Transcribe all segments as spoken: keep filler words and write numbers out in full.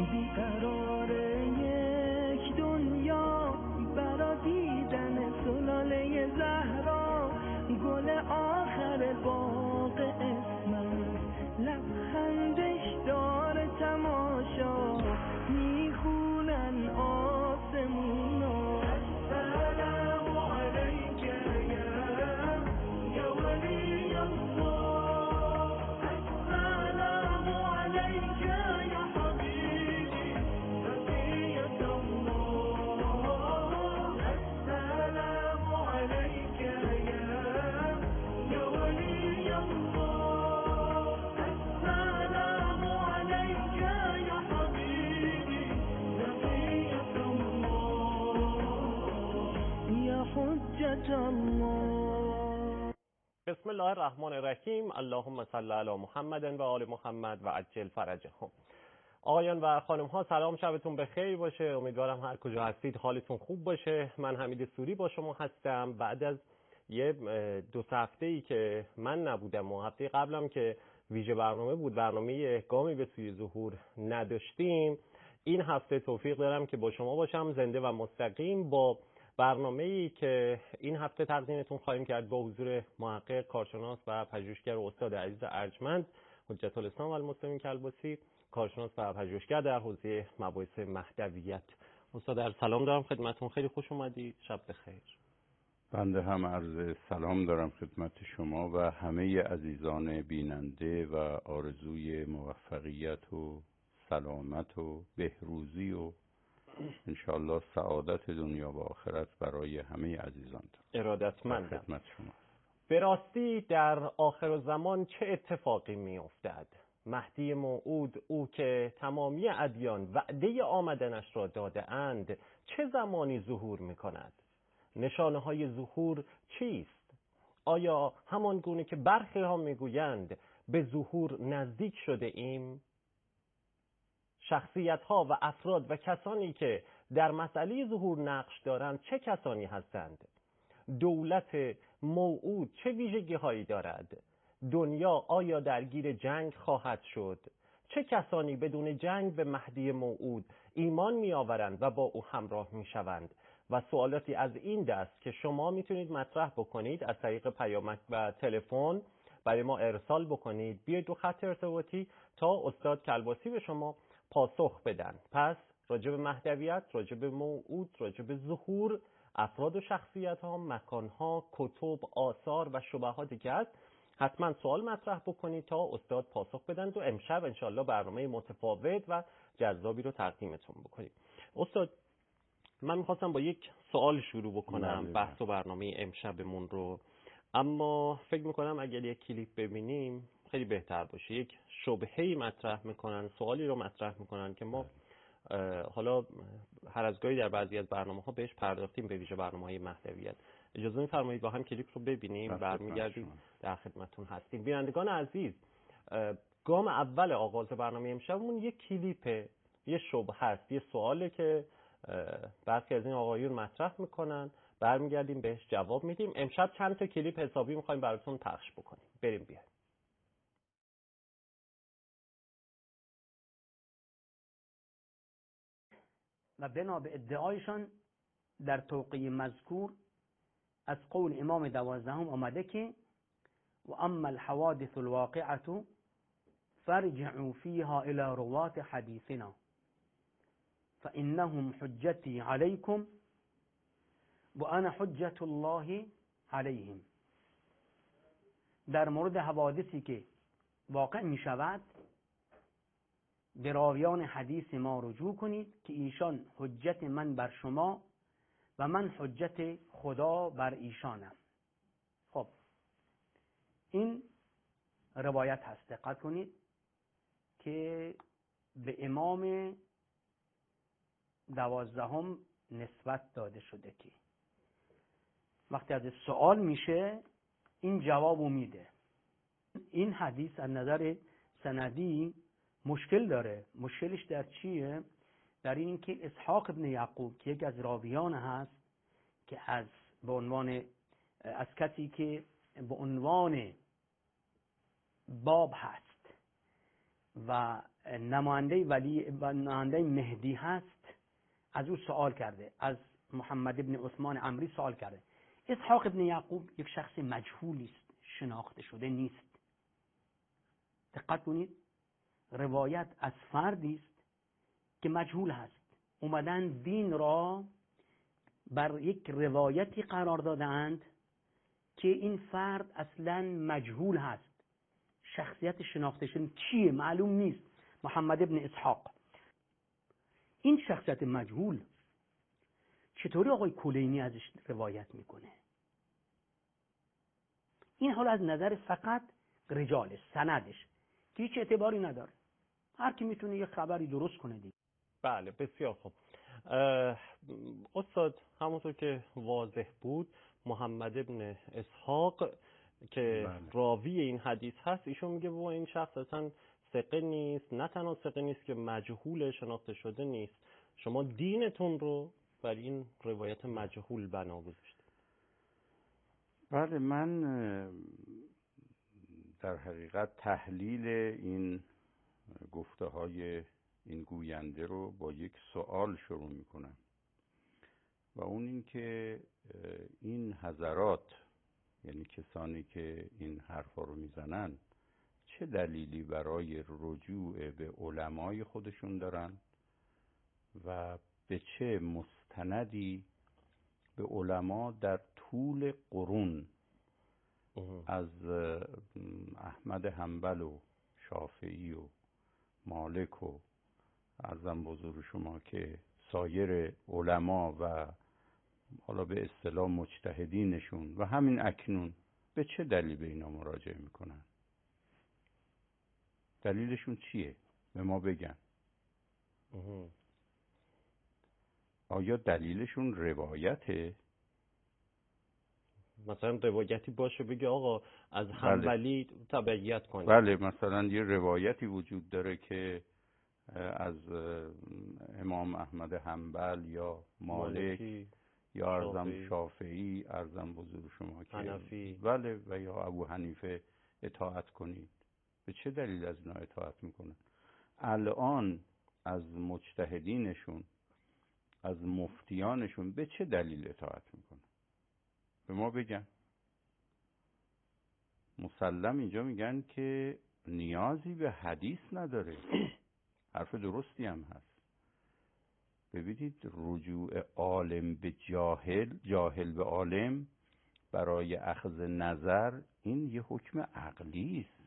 بیقرار یک دنیا برا دیدن سلاله زهرا، گل آخر باغ اسمت لبخندش داره تماشا، میخونن آسمونا السلام علیک یا ولی الله، السلام علیک یا حبیبی بقیت الله، السلام علیک یا ولی الله، السلام علیک یا حبیبی بقیت الله یا حجت الله. بسم الله الرحمن الرحیم. اللهم صل علی محمد و آل محمد و عجل فرجهم. آقایان و خانم ها سلام، شبتون بخیر باشه. امیدوارم هر کجا هستید حالتون خوب باشه. من حمید سوری با شما هستم. بعد از یه دو سه هفته‌ای که من نبودم و هفته قبلم که ویژه برنامه بود، برنامه گامی به سوی ظهور نداشتیم، این هفته توفیق دارم که با شما باشم زنده و مستقیم با برنامه‌ای که این هفته تقدیمتون خواهیم کرد با حضور محقق، کارشناس و پژوهشگر و استاد عزیز ارجمند حجت الاسلام و المسلمین کلباسی، کارشناس و پژوهشگر در حوزه مباحث مهدویت. استاد سلام دارم خدمتتون، خیلی خوش اومدید، شب بخیر. بنده هم عرض سلام دارم خدمت شما و همه عزیزان بیننده و آرزوی موفقیت و سلامت و بهروزی و انشاءالله سعادت دنیا و آخرت برای همه عزیزان دارم. ارادتمندم. خدمت شما. به راستی در آخر زمان چه اتفاقی می افتد؟ مهدی موعود، او که تمامی ادیان وعده آمدنش را داده اند، چه زمانی ظهور می کند؟ نشانه های ظهور چیست؟ آیا همان گونه که برخی ها می گویند به ظهور نزدیک شده ایم؟ شخصیت ها و افراد و کسانی که در مسئله ظهور نقش دارند چه کسانی هستند؟ دولت موعود چه ویژگی هایی دارد؟ دنیا آیا درگیر جنگ خواهد شد؟ چه کسانی بدون جنگ به مهدی موعود ایمان می آورند و با او همراه می شوند؟ و سوالاتی از این دست که شما میتونید مطرح بکنید از طریق پیامک و تلفن برای ما ارسال بکنید، بیاید دو خط ارتباطی تا استاد کلباسی به شما پاسخ بدن. پس راجع به مهدویت، راجع به موعود، راجع به ظهور، افراد و شخصیت ها، مکان ها، کتب، آثار و شبهاتی که هست حتما سوال مطرح بکنید تا استاد پاسخ بدن و امشب انشالله برنامه متفاوت و جذابی رو تقدیمتون بکنیم. استاد من میخواستم با یک سوال شروع بکنم بحث و برنامه امشبمون رو، اما فکر میکنم اگر یک کلیپ ببینیم خیلی بهتر باشه. یک شبهه‌ای مطرح میکنن، سوالی رو مطرح میکنن که ما حالا هر از گاهی در بعضی از برنامه‌ها بهش پرداختیم، به ویژه برنامه‌های مهدویت. اجازه می‌فرمایید با هم کلیپ رو ببینیم، برمیگردیم در خدمتتون هستیم. بینندگان عزیز، گام اول آغاز برنامه امشبمون یک کلیپه، یه شبهه است، یه سواله که بعضی از این آقایون مطرح میکنن، برمیگردیم بهش جواب میدیم. امشب چند تا کلیپ حسابی میخوایم براتون پخش بکنیم. بریم بیایم. و بنا به ادعایشان در توقیه مذکور از قول امام دوازدهم آمده که و اما الحوادث الواقعه فارجعوا فيها الى روات حديثنا فانهم حجتي عليكم وانا حجت الله عليهم. در مورد حوادثی که واقع می شود به راویان حدیث ما رجوع کنید که ایشان حجت من بر شما و من حجت خدا بر ایشانم. خب این روایت هست، دقت کنید که به امام دوازدهم نسبت داده شده که وقتی از سوال میشه این جوابو میده. این حدیث از نظر سندی مشکل داره. مشکلش در چیه؟ در این که اسحاق ابن یعقوب که یک از راویان هست که از به عنوان از کسی که به عنوان باب هست و نماینده ولی نماینده مهدی هست از او سوال کرده، از محمد ابن عثمان عمری سوال کرده. اسحاق ابن یعقوب یک شخص مجهولی است، شناخته شده نیست. دقت کنید، روایت از فردی است که مجهول هست. اومدن دین را بر یک روایتی قرار دادند که این فرد اصلا مجهول هست، شخصیت شناخته شده کیه معلوم نیست. محمد ابن اسحاق، این شخصیت مجهول چطوری آقای کلینی ازش روایت میکنه؟ این حالا از نظر فقط رجالش، سندش که هیچ اعتباری نداره، هر کی میتونه یه خبری درست کنه دیگه. بله بسیار خوب. استاد همونطور که واضح بود، محمد ابن اسحاق که بله. راوی این حدیث هست، ایشون میگه با این شخص اصلا ثقه نیست، نه تنها ثقه نیست که مجهول، شناخته شده نیست. شما دینتون رو بر این روایت مجهول بنا گذاشتید. بله، من در حقیقت تحلیل این گفته های این گوینده رو با یک سوال شروع میکنم و اون این که این حضرات، یعنی کسانی که این حرفا رو میزنن، چه دلیلی برای رجوع به علمای خودشون دارن و به چه مستندی به علما در طول قرون از احمد حنبل و شافعی و مالک و عرضم بزرگ شما که سایر علما و حالا به اصطلاح مجتهدینشون و همین اکنون به چه دلیل به اینا مراجعه میکنن؟ دلیلشون چیه؟ به ما بگن. آیا دلیلشون روایته؟ مثلا روایتی باشه بگه آقا از حنبلی بله. تبعیت کنید. بله، مثلا یه روایتی وجود داره که از امام احمد حنبل یا مالک مالکی، یا ارزم شافعی، ارزم بزرگ شما که حنفی، بله، و یا ابو حنیفه اطاعت کنید. به چه دلیل از اینا اطاعت میکنن؟ الان از مجتهدینشون، از مفتیانشون به چه دلیل اطاعت میکنن؟ به ما بگن. مسلم اینجا میگن که نیازی به حدیث نداره. حرف درستی هم هست. ببینید، رجوع عالم به جاهل، جاهل به عالم برای اخذ نظر، این یه حکم عقلی است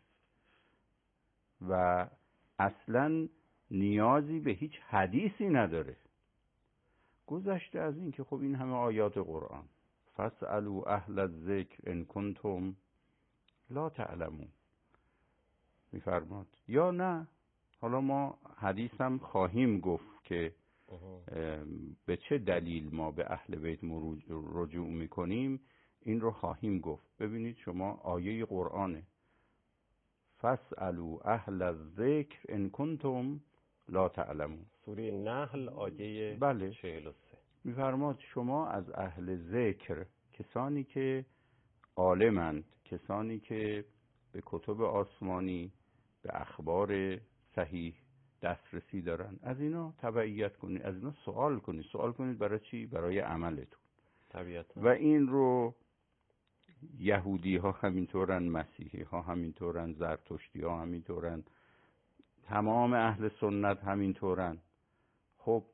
و اصلا نیازی به هیچ حدیثی نداره. گذشته از این که خب این همه آیات قرآن، فاسألوا اهل الذکر ان کنتم لا تعلمون میفرماد، یا نه حالا ما حدیث هم خواهیم گفت که به چه دلیل ما به اهل بیت رجوع میکنیم، این رو خواهیم گفت. ببینید شما آیه قرآنه، فاسألوا اهل الذکر ان کنتم لا تعلمون، سوره نحل آیه بله. چهل و سه میفرماد شما از اهل ذکر، کسانی که عالمند، کسانی که به کتب آسمانی، به اخبار صحیح دسترسی دارن، از اینا تبعیت کنید، از اینا سوال کنید. سوال کنید برای چی؟ برای عملتون. طبیعتا. و این رو یهودی ها همینطورن، مسیحی ها همینطورن، زرتشتی ها همینطورن، تمام اهل سنت همینطورن. خب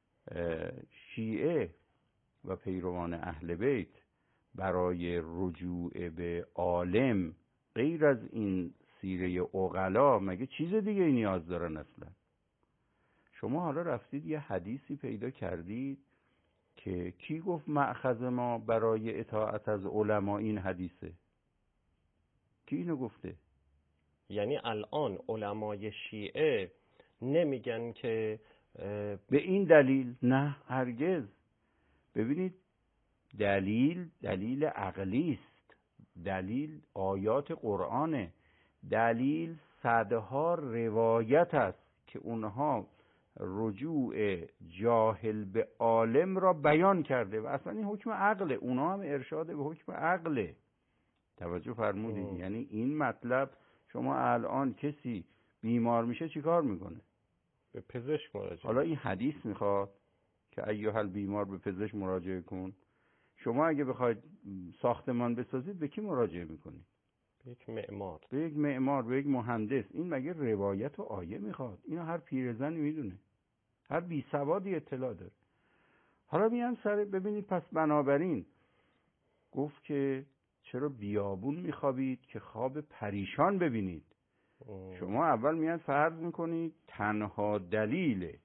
شیعه و پیروان اهل بیت برای رجوع به عالم غیر از این سیره عقلا مگه چیز دیگه نیاز دارن اصلا؟ شما حالا رفتید یه حدیثی پیدا کردید که کی گفت مأخذ ما برای اطاعت از علما این حدیثه؟ کی اینو گفته؟ یعنی الان علمای شیعه نمیگن که به این دلیل، نه هرگز. ببینید، دلیل دلیل عقلی است، دلیل آیات قرآنه، دلیل صدها روایت است که اونها رجوع جاهل به عالم را بیان کرده و اصلا این حکم عقله، اونها هم ارشاد به حکم عقله. توجه فرمودید؟ یعنی این مطلب، شما الان کسی بیمار میشه چیکار میکنه؟ به پزشک مراجعه. حالا این حدیث میخواد که ایها البیمار به پزشک مراجعه کن. شما اگه بخواید ساختمان بسازید به کی مراجعه میکنید؟ به یک معمار. به یک معمار، به یک مهندس. این مگه روایت و آیه میخواد؟ اینو هر پیرزنی میدونه، هر بی سوادی اطلاع داره. حالا میان سر ببینید، پس بنابراین گفت که چرا بیابون میخوابید که خواب پریشان ببینید. اوه. شما اول میاد فرض میکنید تنها دلیل،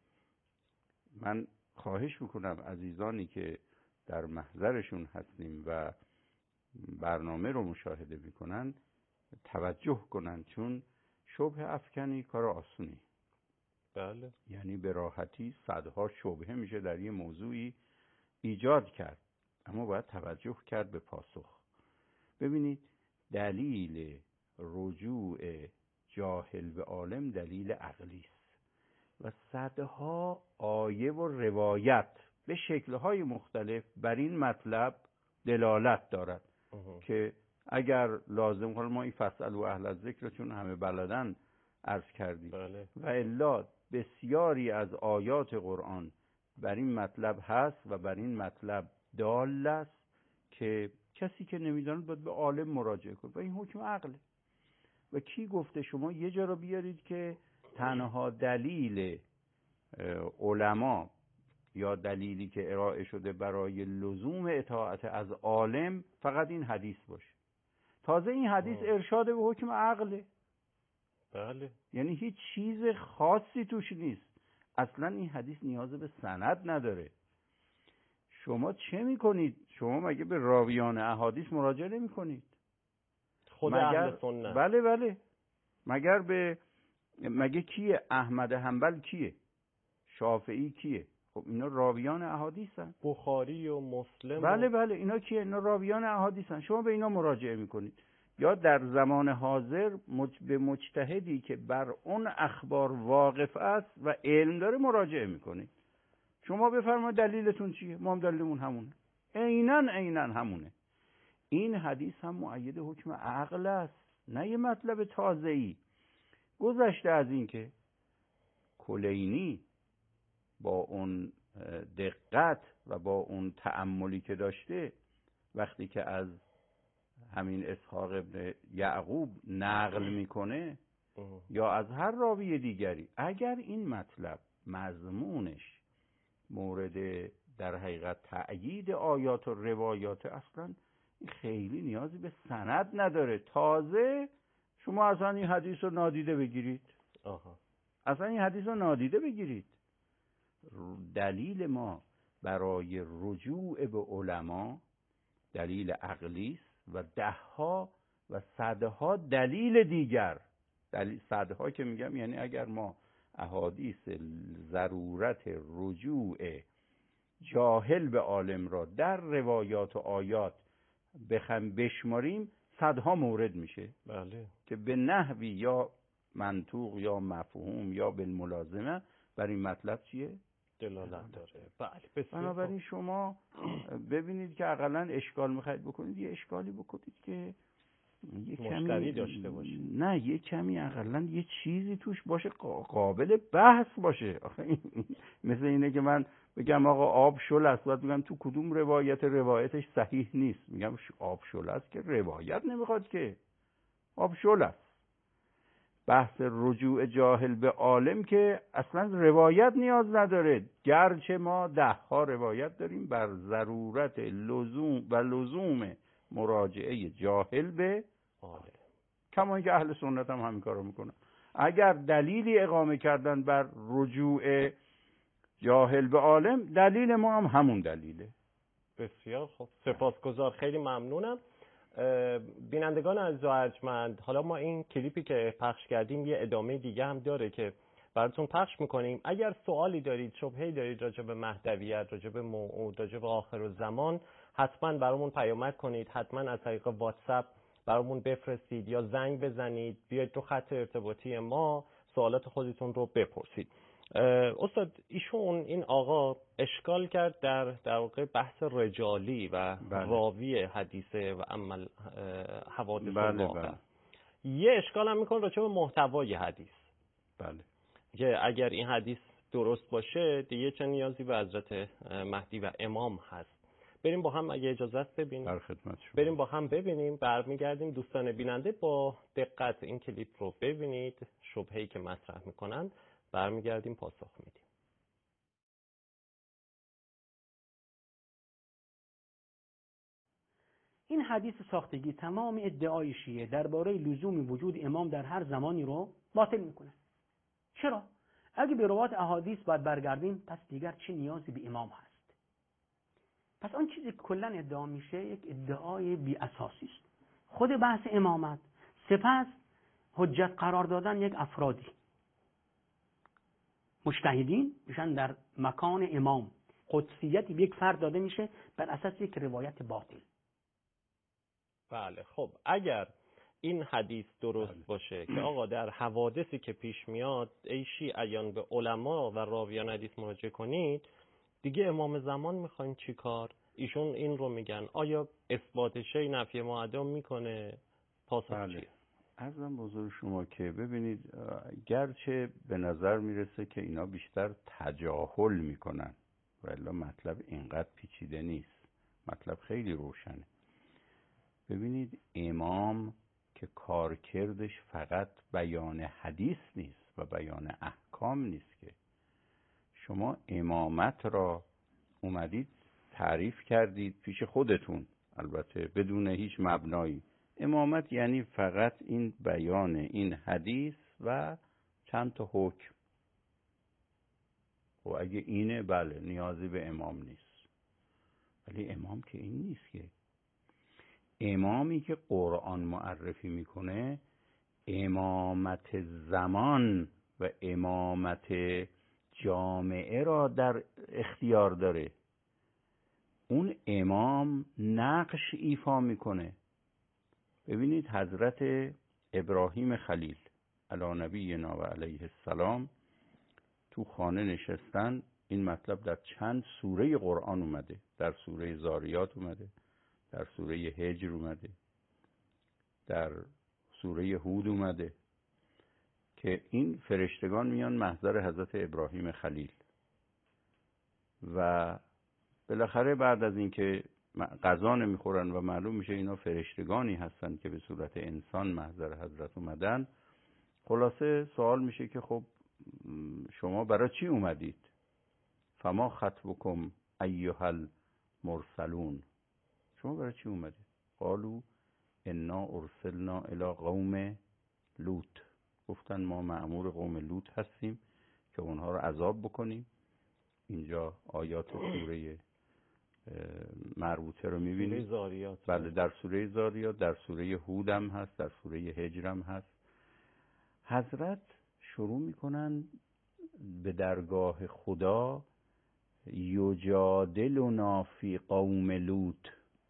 من خواهش میکنم عزیزانی که در محضرشون هستیم و برنامه رو مشاهده میکنن توجه کنن، چون شبه افکنی کار آسونی. بله. یعنی به راحتی صدها شبهه میشه در یه موضوعی ایجاد کرد، اما باید توجه کرد به پاسخ. ببینید دلیل رجوع جاهل به عالم دلیل عقلی است و صدها آیه و روایت به شکل‌های مختلف بر این مطلب دلالت دارد اوه. که اگر لازم کنه ما این فصل و اهل الذکر چون همه بلدن عرض کردیم. بله. و الا بسیاری از آیات قرآن بر این مطلب هست و بر این مطلب دال است که کسی که نمیدونه باید به عالم مراجعه کنه و این حکم عقله. و کی گفته شما یه جا رو بیارید که تنها دلیل علما یا دلیلی که ارائه شده برای لزوم اطاعت از عالم فقط این حدیث باشه؟ تازه این حدیث آه. ارشاد به حکم عقله. بله. یعنی هیچ چیز خاصی توش نیست. اصلا این حدیث نیاز به سند نداره. شما چه میکنید؟ شما مگه به راویان احادیث مراجعه نمی کنید؟ خود مگر... اهل سنت. بله بله. مگر به مگه کیه؟ احمد حنبل کیه؟ شافعی کیه؟ خب اینا راویان احادیثن. بخاری و مسلم. بله و... بله اینا کیه؟ اینا راویان احادیثن. شما به اینا مراجعه میکنید. یا در زمان حاضر مج... به مجتهدی که بر اون اخبار واقف است و علم داره مراجعه میکنید. شما بفرمایید دلیلتون چیه؟ ما هم دلیلمون همونه. عیناً عیناً همونه. این حدیث هم مؤید حکم عقل است، نه یه مطلب تازه‌ای. گذشته از این که کلینی با اون دقت و با اون تأملی که داشته وقتی که از همین اسحاق ابن یعقوب نقل میکنه یا از هر راوی دیگری، اگر این مطلب مضمونش مورد در حقیقت تأیید آیات و روایات، اصلا خیلی نیازی به سند نداره. تازه شما اصلا این حدیث رو نادیده بگیرید. آها. اصلا این حدیث رو نادیده بگیرید. دلیل ما برای رجوع به علما دلیل عقلی است و دهها و صدها دلیل دیگر. دلیل صدها که میگم یعنی اگر ما احادیث ضرورت رجوع جاهل به عالم را در روایات و آیات بخم بشماریم صدها مورد میشه. بله. که به نحوی یا منطوق یا مفهوم یا بالملازمه بر این مطلب چیه؟ دلالت داره. بله. بسیار. بنابراین شما ببینید که اقلا اشکال میخواید بکنید یه اشکالی بکنید که یه کمی داشته باشه. نه یه کمی اقلا یه چیزی توش باشه قابل بحث باشه. آخه مثل اینه که من بگم آقا آب شل است، بعد میگم تو کدوم روایت روایتش صحیح نیست، میگم آب شل است که روایت نمیخواد که آب شل است. بحث رجوع جاهل به عالم که اصلا روایت نیاز نداره، گرچه ما ده ها روایت داریم بر ضرورت لزوم و لزوم مراجعه جاهل به عالم، کما اینکه اهل سنت هم همین کارو میکنن. اگر دلیلی اقامه کردن بر رجوع جاهل به عالم، دلیل ما هم همون دلیله. بسیار خب، سپاسگزار، خیلی ممنونم. بینندگان عزیز و ارجمند، حالا ما این کلیپی که پخش کردیم یه ادامه دیگه هم داره که براتون پخش میکنیم. اگر سوالی دارید، شبهه‌ای دارید راجع به مهدویت، راجع به موعود، راجع به آخرالزمان، حتما برامون پیامک کنید، حتما از طریق واتساپ برامون بفرستید یا زنگ بزنید، بیاید تو خط ارتباطی ما سوالات خودتون رو بپرسید. استاد، ایشون این آقا اشکال کرد در در واقع بحث رجالی و بله. راوی حدیثه و عمل حوادث بله واقع. بله. یه اشکال هم میکنه راجع به محتوای حدیث. بله. که اگر این حدیث درست باشه دیگه چه نیازی به حضرت مهدی و امام هست. بریم با هم اگه اجازه است ببینیم. در خدمت شما. بریم با هم ببینیم، برمیگردیم. دوستان بیننده با دقت این کلیپ رو ببینید، شبهه‌ای که مطرح میکنن برمیگردیم پاسخ میدیم. این حدیث ساختگی تمام ادعای شیعه درباره لزوم وجود امام در هر زمانی رو باطل میکنه. چرا؟ اگه به روایت احادیث باید برگردیم، پس دیگر چه نیازی به امام هست؟ پس آن چیزی که کلا ادعا میشه یک ادعای بی اساسی است. خود بحث امامت، سپس حجت قرار دادن یک افرادی مجتهدین میشن در مکان امام، قدسیتی به یک فرد داده میشه بر اساس یک روایت باطل. بله. خب اگر این حدیث درست بله. باشه که آقا در حوادثی که پیش میاد ای شیعیان به علما و راویان حدیث مراجعه کنید، دیگه امام زمان میخواین چی کار؟ ایشون این رو میگن. آیا اثبات شی نفی معدم میکنه؟ پاسخ بله. چیه؟ عرضم بزرگ شما که ببینید، گرچه به نظر میرسه که اینا بیشتر تجاهل میکنن ولی مطلب اینقدر پیچیده نیست، مطلب خیلی روشنه. ببینید، امام که کارکردش فقط بیان حدیث نیست و بیان احکام نیست، که شما امامت را اومدید تعریف کردید پیش خودتون، البته بدون هیچ مبنایی. امامت یعنی فقط این بیان این حدیث و چند تا حکم. و اگه اینه بله نیازی به امام نیست. ولی امام که این نیست. که امامی که قرآن معرفی میکنه امامت زمان و امامت جامعه را در اختیار داره. اون امام نقش ایفا میکنه. ببینید حضرت ابراهیم خلیل علی نبینا و علیه السلام تو خانه نشستن. این مطلب در چند سوره قرآن اومده، در سوره زاریات اومده، در سوره هجر اومده، در سوره هود اومده که این فرشتگان میان محضر حضرت ابراهیم خلیل و بالاخره بعد از اینکه غذا نمیخورن و معلوم میشه اینا فرشتگانی هستن که به صورت انسان محضر حضرت اومدن، خلاصه سوال میشه که خب شما برای چی اومدید؟ فما خطبکم ایها المرسلون، شما برای چی اومدید؟ قالوا انا ارسلنا الی قوم لوط، گفتن ما مأمور قوم لوط هستیم که اونها رو عذاب بکنیم. اینجا آیات سوره مربوطه رو میبینید. زاریات. بله، در سوره زاریات، در سوره هود هم هست، در سوره هجر هم هست. حضرت شروع میکنن به درگاه خدا یجادلنا فی قوم لوط،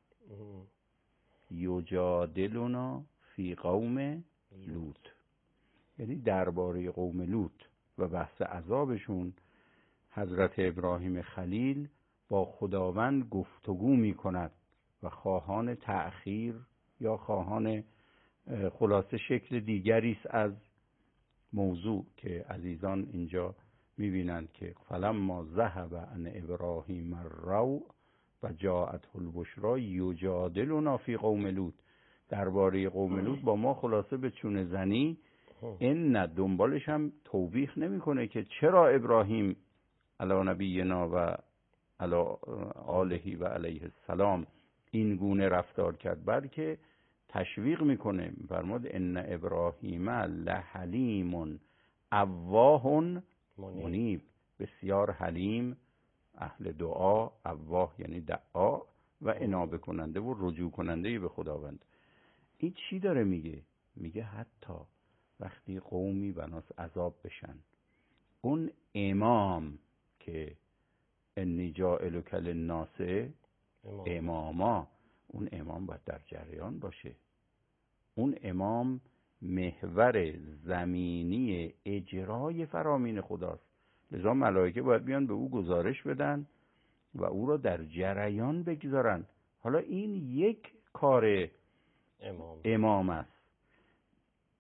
یجادلنا فی قوم لوط، یعنی درباره قوم لوط و بحث عذابشون حضرت ابراهیم خلیل با خداوند گفتگو می کند و خواهان تأخیر یا خواهان خلاصه شکل دیگری است از موضوع که عزیزان اینجا میبینند که فلما ذهب عن ابراهیم الروع و جاءته البشری یجادلنا فی قوم لوط، درباره قوم لوط با ما خلاصه به چونه زنی. این نه دنبالش هم توبیخ نمیکنه که چرا ابراهیم علی نبینا و علی آله و علیه السلام این گونه رفتار کرد، بلکه تشویق میکنه. فرمود ان ابراهیم لحلیم اواه منیب، بسیار حلیم، اهل دعا، اواه یعنی دعا و انابه کننده و رجوع کننده به خداوند. این چی داره میگه؟ میگه حتی وقتی قومی بناس عذاب بشن، اون امام که انی جاعلک للناس اماما، اون امام باید در جریان باشه. اون امام محور زمینی اجرای فرامین خداست، لذا ملائکه باید بیان به او گزارش بدن و او را در جریان بگذارن. حالا این یک کار امام, امام است.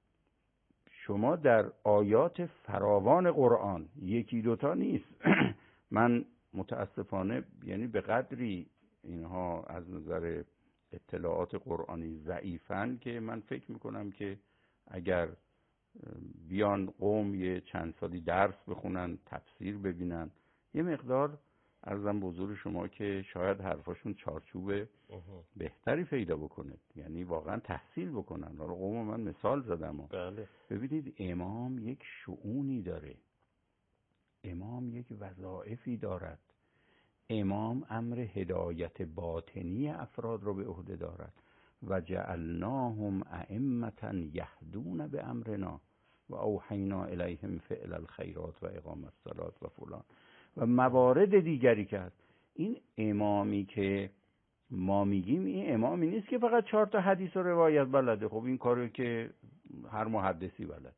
شما در آیات فراوان قرآن، یکی دوتا نیست من متاسفانه یعنی به قدری اینها از نظر اطلاعات قرآنی ضعیفن که من فکر میکنم که اگر بیان قوم یه چند سالی درس بخونن، تفسیر ببینن، یه مقدار عرضم به حضور شما که شاید حرفاشون چارچوب بهتری پیدا بکنه، یعنی واقعا تحصیل بکنن. حالا قوم من مثال زدم. بله. ببینید امام یک شؤونی داره، امام یک وظایفی دارد، امام امر هدایت باطنی افراد رو به عهده دارد. و جعلناهم ائمة یهدون به امرنا و اوحینا الیهم فعل الخیرات و اقام الصلاة و فلان و موارد دیگری که هست. این امامی که ما میگیم این امامی نیست که فقط چهار تا حدیث و روایت بلده. خب این کارو که هر محدثی بلد.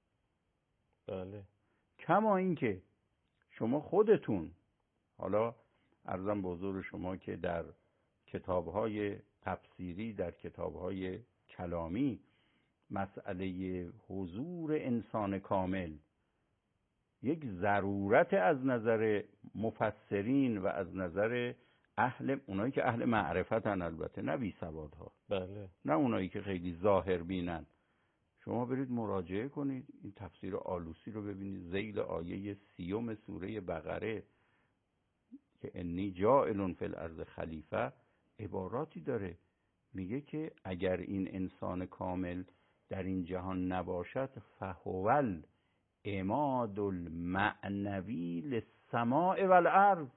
بله. کما این که شما خودتون، حالا عرضم به حضور شما که در کتاب‌های تفسیری، در کتاب‌های کلامی، مسئله حضور انسان کامل یک ضرورت از نظر مفسرین و از نظر اهل، اونایی که اهل معرفتن، البته نه بی سوادها، بله. نه اونایی که خیلی ظاهر بینن. شما برید مراجعه کنید این تفسیر آلوسی رو ببینید، ذیل آیه سیوم سوره بقره که انی جاعل فی الارض خلیفه عباراتی داره، میگه که اگر این انسان کامل در این جهان نباشد فهول عماد المعنوی للسماء والارض،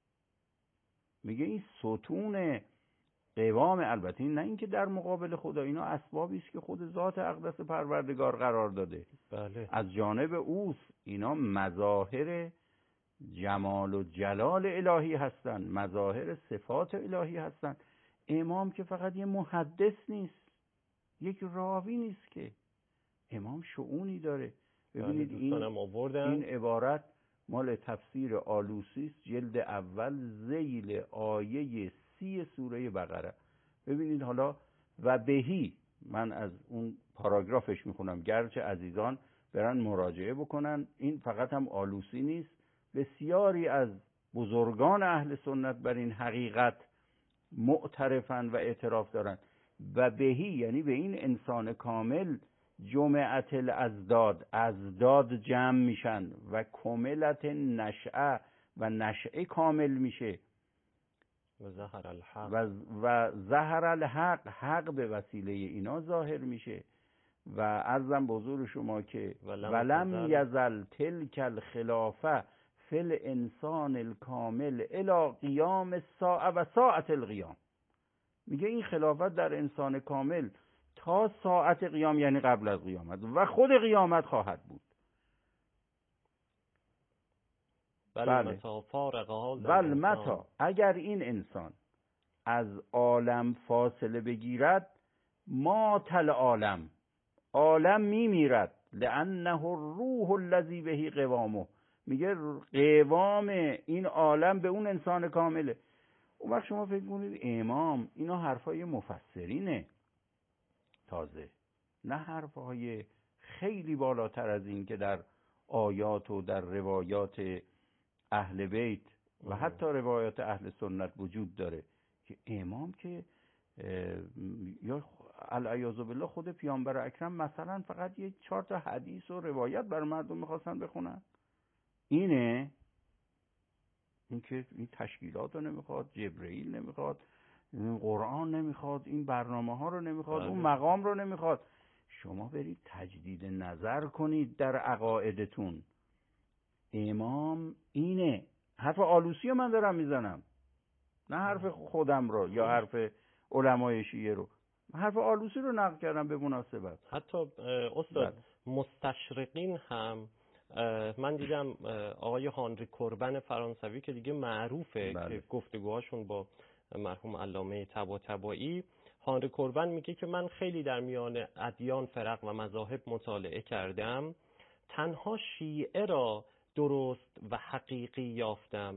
میگه این ستون قوام، البته این نه اینکه در مقابل خدا، اینا اسبابی است که خود ذات اقدس پروردگار قرار داده. بله. از جانب اوست، اینا مظاهر جمال و جلال الهی هستن، مظاهر صفات الهی هستن. امام که فقط یه محدث نیست، یک راوی نیست، که امام شؤونی داره. ببینید این این عبارت مال تفسیر آلوسی است، جلد اول، ذیل آیه سی سوره بقره. ببینید حالا و بهی، من از اون پاراگرافش میخونم گرچه عزیزان برن مراجعه بکنن. این فقط هم آلوسی نیست، بسیاری از بزرگان اهل سنت بر این حقیقت معترفن و اعتراف دارن. و بهی یعنی به این انسان کامل جمعت الازداد، ازداد جمع میشن و کملت نشأه و نشأه کامل میشه و ظهر الحق و, و ظهر الحق، حق به وسیله اینا ظاهر میشه. و عرضم به حضور شما که ولم یزل تلک الخلافه فی الانسان الکامل الی قیام الساعه و ساعت القیام. میگه این خلافت در انسان کامل تا ساعت قیام، یعنی قبل از قیامت و خود قیامت خواهد بود. بله. بل متا، اگر این انسان از عالم فاصله بگیرد، ما تل عالم، عالم میمیرد، لانه الروح الذی به قوامه، میگه قوام این عالم به اون انسان کامله. اون وقت شما فکر کنید امام، اینا حرفای مفسرینه تازه، نه حرفای خیلی بالاتر از این که در آیات و در روایات اهل بیت و حتی روایات اهل سنت وجود داره که امام که یا العیاذ بالله خود پیامبر اکرم مثلا فقط یک چهار تا حدیث و روایت بر مردم میخواستن بخونن. اینه این که این تشکیلات رو نمیخواد، جبرئیل نمیخواد، قرآن نمیخواد، این برنامه ها رو نمیخواد، اون مقام رو نمیخواد. شما برید تجدید نظر کنید در عقایدتون. امام اینه. حرف آلوسی من دارم میزنم، نه حرف خودم رو یا حرف علمای شیعه رو. حرف آلوسی رو نقل کردم به مناسبت. حتی استاد مستشرقین هم من دیدم آقای هانری کوربن فرانسوی که دیگه معروفه بله. که گفتگوهاشون با مرحوم علامه طباطبایی، هانری کوربن میگه که من خیلی در میان ادیان، فرق و مذاهب مطالعه کردم، تنها شیعه را درست و حقیقی یافتم.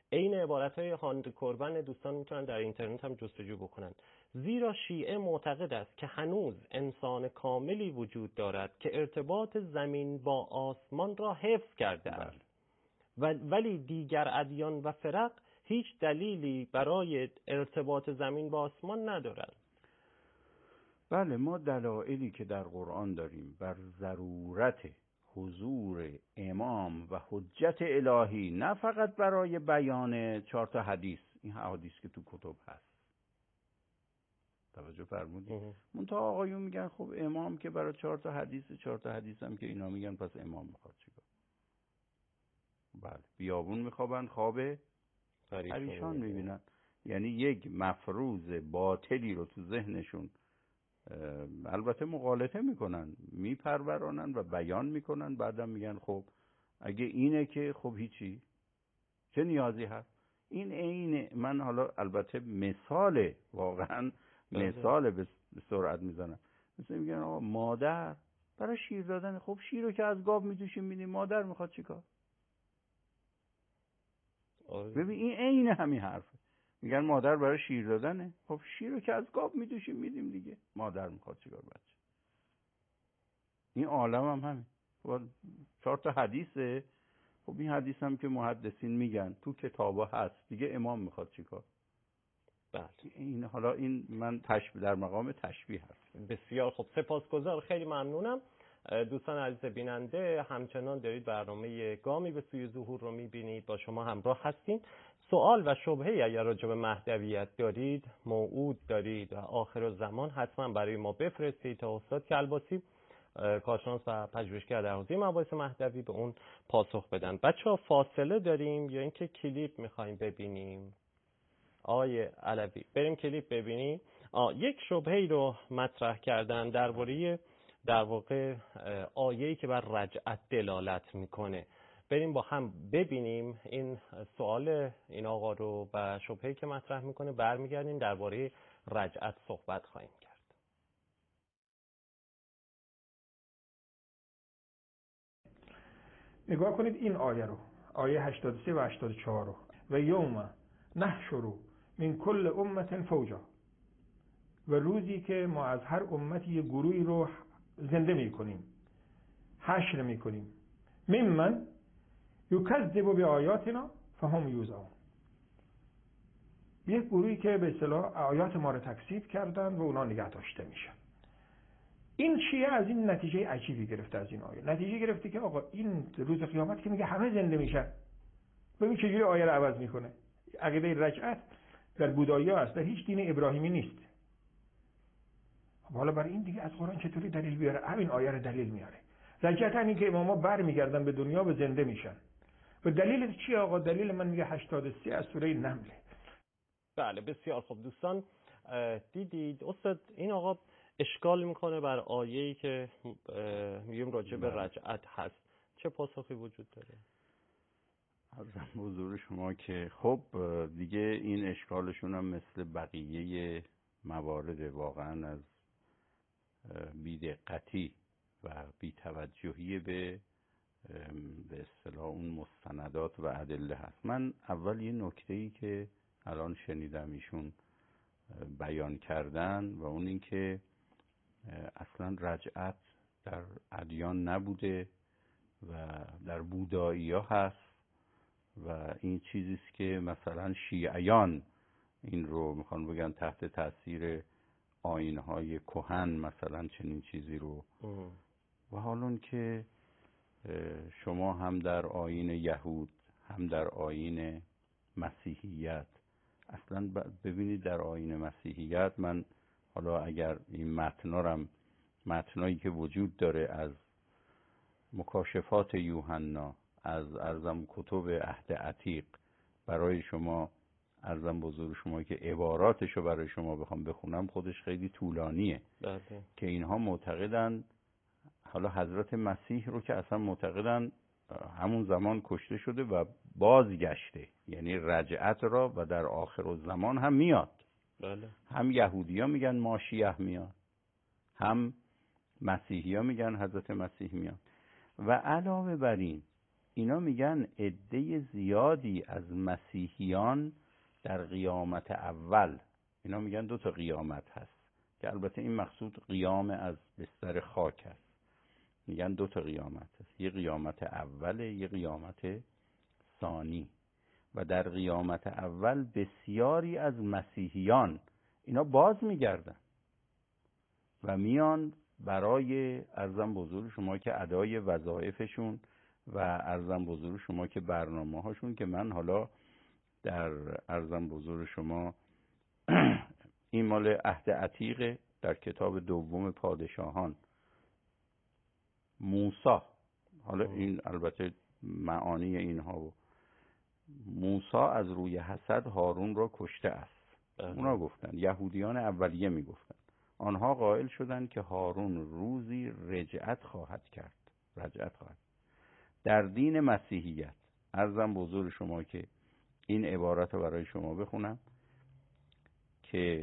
عین عبارت‌های هاند کوربن دوستان میتونن در اینترنت هم جستجو بکنن. زیرا شیعه معتقد است که هنوز انسان کاملی وجود دارد که ارتباط زمین با آسمان را حفظ کرده است. ولی دیگر ادیان و فرق هیچ دلیلی برای ارتباط زمین با آسمان ندارند. بله، ما دلایلی که در قرآن داریم بر ضرورت حضور امام و حجت الهی، نه فقط برای بیان چهار تا حدیث، این حدیث که تو کتب هست، توجه فرمودید؟ منتها آقایون میگن خب امام که برای چهار تا حدیث، چهار تا حدیث هم که اینا میگن پس امام میخواد چیکار؟ بله، بیابون میخوابن، خواب پریشان میبینن. یعنی یک مفروض باطلی رو تو ذهنشون البته مغالطه میکنن، میپرورانن و بیان میکنن، بعدم میگن خب اگه اینه که خب هیچی، چه نیازی هست؟ این عین، من حالا البته مثال، واقعا مثال به سرعت میزنم، مثل میگن آقا مادر برای شیر دادن، خب شیر رو که از گاو میدوشیم میدیم، مادر میخواد چیکار؟ ببین این عین همین حرفه. میگن مادر برای شیر دادنه، خب شیر رو که از گاو میدوشیم میدیم دیگه، مادر میخواد چیکار بچه؟ این عالم هم همین. خب چهار تا حدیثه، خب این حدیث هم که محدثین میگن تو کتابا هست دیگه، امام میخواد چیکار؟ بله. این حالا این من تشبیه، در مقام تشبیه هست. بسیار خب، سپاسگزار، خیلی ممنونم. دوستان عزیز بیننده، همچنان دارید برنامه گامی به سوی ظهور رو میبینید، با شما همراه هستیم. سوال و شبهه‌ای اگر راجع به مهدویت دارید، موعود دارید و آخر زمان، حتما برای ما بفرستید تا استاد کلباسی، کارشناس و پژوهشگر در حوزه مباحث مهدوی، به اون پاسخ بدن. بچه‌ها فاصله داریم یا اینکه کلیپ می‌خوایم ببینیم؟ آقای علوی بریم کلیپ ببینیم. آه یک شبهه‌ای رو مطرح کردن درباره در واقع آیه‌ای که بر رجعت دلالت میکنه. بریم با هم ببینیم این سوال این آقا رو و شبهه‌ای که مطرح میکنه، برمیگردیم درباره رجعت صحبت خواهیم کرد. نگاه کنید این آیه رو، آیه هشتاد و سه و هشتاد و چهار رو. و یوم نحشر من کل امت فوجا، و روزی که ما از هر امتی یه گروهی رو زنده میکنیم، حشر میکنیم، ممن یکذب به آیاتنا فهم یوزعون، یک گروهی که به اصطلاح آیات ما رو تکذیب کردن و اونا نگه داشته میشن. این شیعه از این نتیجه عجیبی گرفته، از این آیه نتیجه گرفته که آقا این روز قیامت که میگه همه زنده میشن، ببین چجوری آیه رو عوض میکنه. عقیده رجعت در بودایی ها هست، در هیچ دین ابراهیمی نیست. حالا برای این دیگه از قرآن چطوری دلیل بیاره؟ همین آیه رو دلیل میاره. رجعت همین که اماما بر میگردن به دنیا و زنده میشن. و دلیل چیه آقا؟ دلیل من میگه هشتاد و سه از سوره نمله. بله بسیار خوب دوستان، دیدید استاد این آقا اشکال میکنه بر آیه‌ای که میگیم راجع به رجعت هست. چه پاسخی وجود داره؟ عرضم حضور شما که خب دیگه این اشکالشون هم مثل بقیه موارد واقعا از بی‌دقتی و بی‌توجهی به به اصطلاح اون مستندات و ادله هست. من اول یه نکته‌ای که الان شنیدم ایشون بیان کردن و اون این که اصلا رجعت در ادیان نبوده و در بودایی ها هست و این چیزیست که مثلا شیعیان این رو میخوان بگن تحت تاثیر آیین‌های کهن مثلا چنین چیزی رو اه. و حالون که شما هم در آیین یهود هم در آیین مسیحیت، اصلا ببینید در آیین مسیحیت، من حالا اگر این متنارم متنایی که وجود داره از مکاشفات یوحنا، از ارزم کتب عهد عتیق برای شما ارزم بزرگ شما که عباراتشو برای شما بخوام بخونم خودش خیلی طولانیه. بله. که اینها معتقدن حالا حضرت مسیح رو که اصلا معتقدن همون زمان کشته شده و بازگشته، یعنی رجعت را و در آخر الزمان هم میاد. بله. هم یهودی ها میگن ماشیح میاد، هم مسیحی ها میگن حضرت مسیح میاد. و علاوه بر این اینا میگن عده زیادی از مسیحیان در قیامت اول، اینا میگن دو تا قیامت هست که البته این مقصود قیام از بستر خاک هست، میگن دو تا قیامت هست، یه قیامت اول، یه قیامت ثانی. و در قیامت اول بسیاری از مسیحیان اینا باز میگردن و میان برای عرضم بزرگ شما که ادای وظایفشون و عرضم بزرگ شما که برنامه هاشون، که من حالا در عرضم بزرگ شما این مال عهد عتیق در کتاب دوم پادشاهان موسی، حالا این البته معانی اینها و موسی از روی حسد هارون را کشته است. اونا گفتن، یهودیان اولیه میگفتن، آنها قائل شدند که هارون روزی رجعت خواهد کرد، رجعت خواهد. در دین مسیحیت عرضم بزرگ شما که این عبارت رو برای شما بخونم که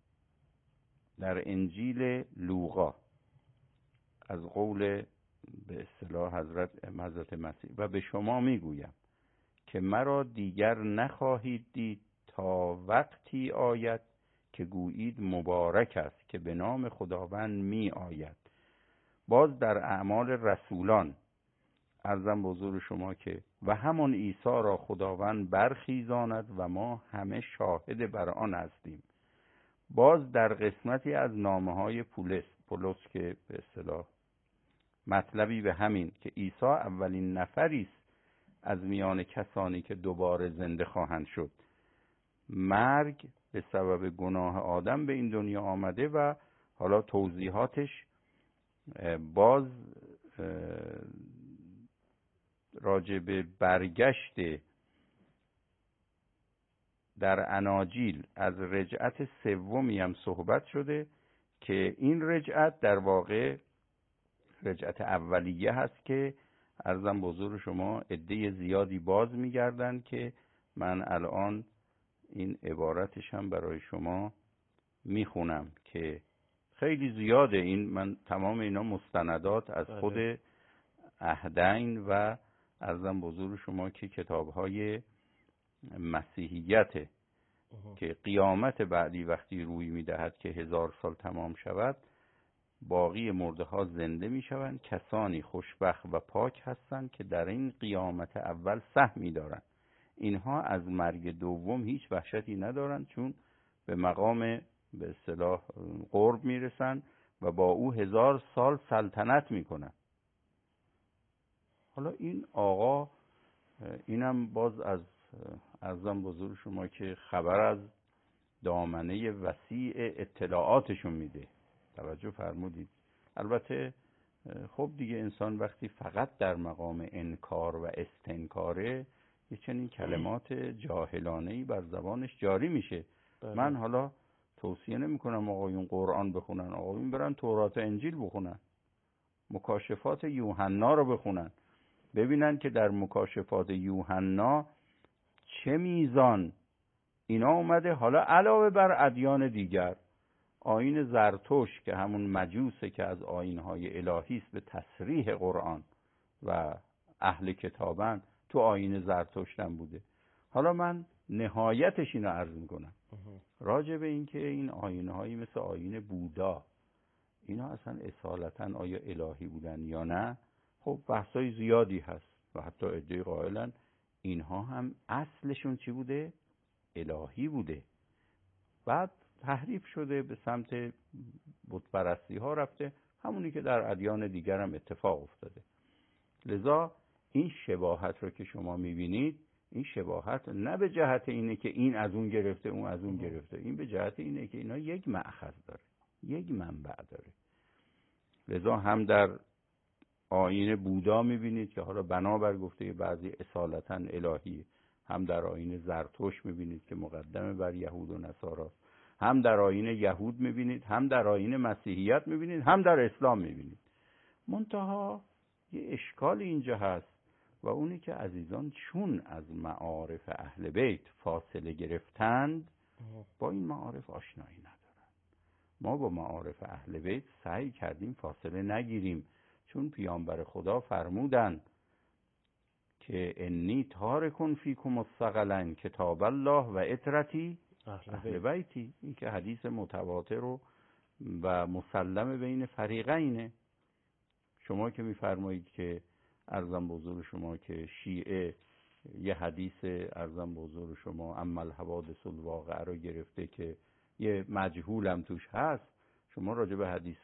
در انجیل لوقا از قول به اصطلاح حضرت حضرت مسیح، و به شما میگویم که مرا دیگر نخواهید دید تا وقتی آید که گویید مبارک است که به نام خداوند می آید. باز در اعمال رسولان عرضم بزرگ شما که و همان عیسی را خداوند برخیزاند و ما همه شاهد بر آن هستیم. باز در قسمتی از نامه های پولس پولس که به اصطلاح مطلبی به همین که عیسی اولین نفری است از میان کسانی که دوباره زنده خواهند شد. مرگ به سبب گناه آدم به این دنیا آمده و حالا توضیحاتش باز راجع به برگشت در اناجیل از رجعت سومی هم صحبت شده که این رجعت در واقع رجعت اولیه هست که عرضم بزرگ شما عده زیادی باز میگردن که من الان این عبارتش هم برای شما میخونم که خیلی زیاده. این من تمام اینا مستندات از خود عهدین و عرضم بزرگ شما که کتاب‌های مسیحیت که قیامت بعدی وقتی روی میدهد که هزار سال تمام شود باقی مرده ها زنده می شوند. کسانی خوشبخت و پاک هستند که در این قیامت اول سهمی دارند. اینها از مرگ دوم هیچ وحشتی ندارند چون به مقام به اصطلاح قرب می رسند و با او هزار سال سلطنت می کنند. حالا این آقا اینم باز از عرضم بزرگ شما که خبر از دامنه وسیع اطلاعاتشون میده. توجه فرمودید. البته خب دیگه انسان وقتی فقط در مقام انکار و استنکاره یه چنین کلمات جاهلانه‌ای بر زبانش جاری میشه. بله. من حالا توصیه نمی کنم آقایون قرآن بخونن، آقایون برن تورات و انجیل بخونن، مکاشفات یوحنا رو بخونن، ببینن که در مکاشفات یوحنا چه میزان اینا اومده. حالا علاوه بر ادیان دیگر، آیین زرتشت که همون مجوسه که از آیین‌های الهی است به تصریح قرآن و اهل کتابن، تو آیین زرتشت هم بوده. حالا من نهایتش اینو عرض میکنم راجع به این که این آیین‌هایی مثل آیین بودا اینا اصلا اصالتاً آیا الهی بودن یا نه؟ خب بحثای زیادی هست و حتی عده قائلن اینها هم اصلشون چی بوده؟ الهی بوده، بعد تحریف شده به سمت بت پرستی ها رفته، همونی که در ادیان دیگر هم اتفاق افتاده. لذا این شباهت رو که شما میبینید، این شباهت نه به جهت اینه که این از اون گرفته اون از اون گرفته، این به جهت اینه که اینا یک مأخذ داره، یک منبع داره. لذا هم در آیین بودا میبینید که حالا بنابر گفته بعضی اصالتاً الهی، هم در آیین زرتشت میبینید که مقدمه بر یهود و نصارا، هم در آیین یهود میبینید، هم در آیین مسیحیت میبینید، هم در اسلام میبینید. منتها یه اشکال اینجا هست و اونی که عزیزان چون از معارف اهل بیت فاصله گرفتند با این معارف آشنایی ندارن. ما با معارف اهل بیت سعی کردیم فاصله نگیریم، چون پیامبر خدا فرمودن که انی تارکن فیکم الثقلین کتاب الله و اطرتی اهل بیتی، این که حدیث متواتر و و مسلم بین فریقینه. شما که میفرمایید که ارزم به حضور شما که شیعه یه حدیث ارزم به حضور شما اما الحوادث الواقعه رو گرفته که یه مجهول هم توش هست، شما راجع به حدیث